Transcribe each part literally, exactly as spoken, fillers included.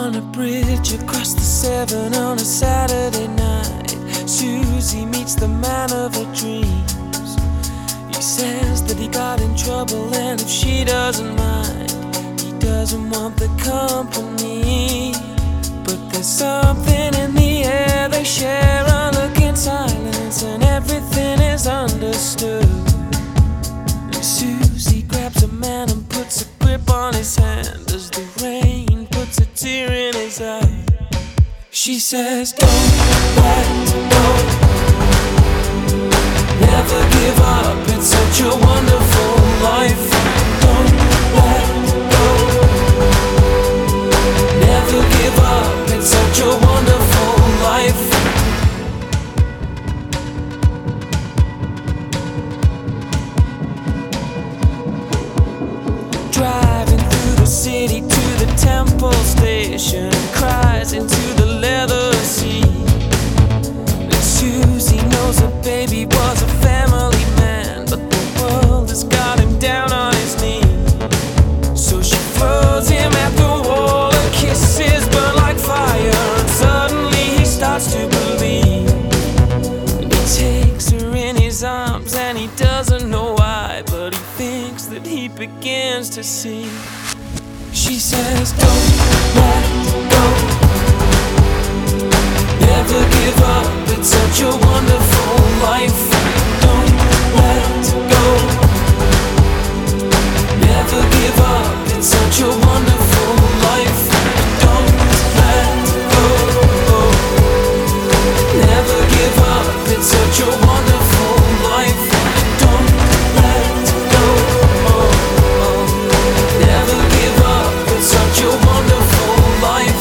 On a bridge across the Severn on a Saturday night, Susie meets the man of her dreams. He says that he got in trouble, and if she doesn't mind, he doesn't want the company. But there's something in the air, they share a look in silence, and everything is understood. And Susie grabs a man and puts a grip on his hand as the rain puts a tear in his eye. She says, don't let go, never give up, it's such a wonderful life. Don't let go, never give up, it's such a wonderful life. Driving through the city to the Temple Station, cries into the leather seat. And Susie knows her baby was a family man, but the world has got him down on his knees. So she throws him at the wall, and kisses burn like fire, and suddenly he starts to believe. And he takes her in his arms, and he doesn't know why, but he thinks that he begins to see. She says, don't let go, never give up, it's such a wonderful life. Don't let go, never give up, it's such a wonderful life. Don't let go, never give up, it's such a wonderful life. Don't let go, never give up, it's such a wonderful life.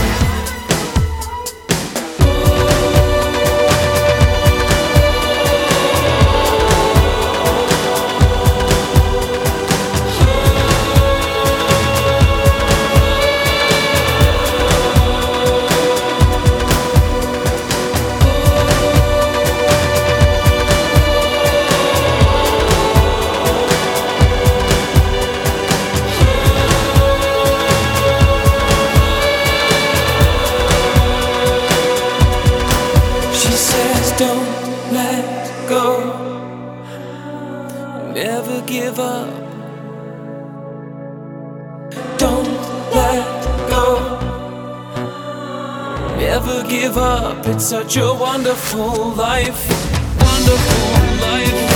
Don't let go, never give up. Don't let go, never give up. It's such a wonderful life, wonderful life.